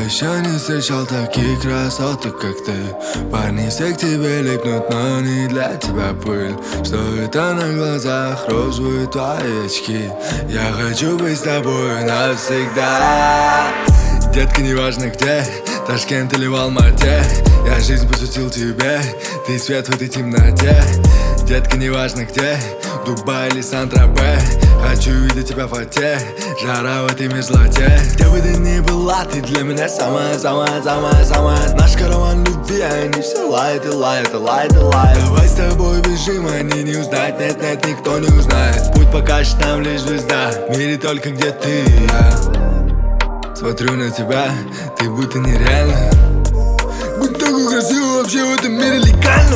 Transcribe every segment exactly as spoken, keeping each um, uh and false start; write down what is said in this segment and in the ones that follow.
еще не встречал таких красоток, как ты. Парни все к тебе липнут, но не для тебя пыль. Что это на глазах розовые твои очки? Я хочу быть с тобой навсегда. Детка, неважно где, Ташкент или в Алмате, я жизнь посвятил тебе, ты свет в этой темноте. Детка, неважно где, Дубай или Сан-Тропе, хочу видеть тебя в фате, жара в этой мерзлоте. Где бы ты ни была, ты для меня самая, самая, самая, самая. Наш караван любви, они все лают и лают, и лают, и лают. Давай с тобой бежим, они не узнают, нет, нет, никто не узнает. Путь покажет нам лишь звезда, в мире только где ты и я. Смотрю на тебя, ты будто нереально. Будь такой красивый, вообще в этом мире легально.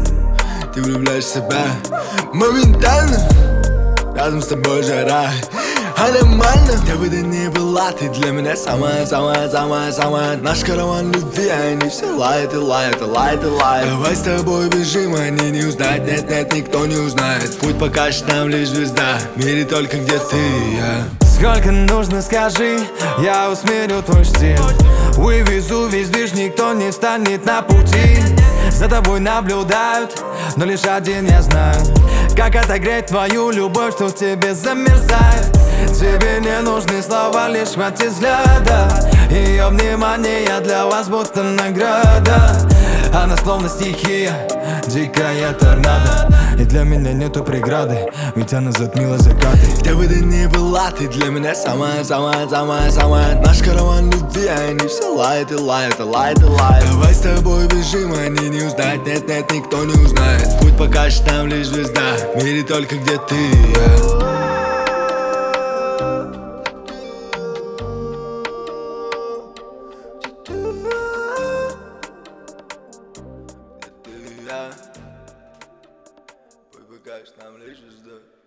Ты влюбляешь в себя моментально. Рядом с тобой жара, а нормально. Где бы ты ни была, ты для меня самая, самая, самая, самая. Наш караван любви, они все лают и лают, и лают, и лают. Давай с тобой бежим, они не узнают, нет, нет, никто не узнает. Путь покажет нам лишь звезда, в мире только где ты и я. Сколько нужно, скажи, я усмирю твой стиль. Вывезу весь движ, никто не станет на пути. За тобой наблюдают, но лишь один я знаю, как отогреть твою любовь, что в тебе замерзает. Тебе не нужны слова, лишь хватит взгляда. Ее внимание для вас будто награда. Она словно стихия, дикая торнадо. И для меня нету преграды, ведь она затмила закаты. Где бы ты ни была, ты для меня самая, самая, самая, самая. Наш караван любви, они все лают и лают, и лают, и лают. Давай с тобой бежим, они не узнают, нет, нет, никто не узнает. Путь покажет нам лишь звезда, в мире только где ты и я. Путь покажет нам лишь звезда.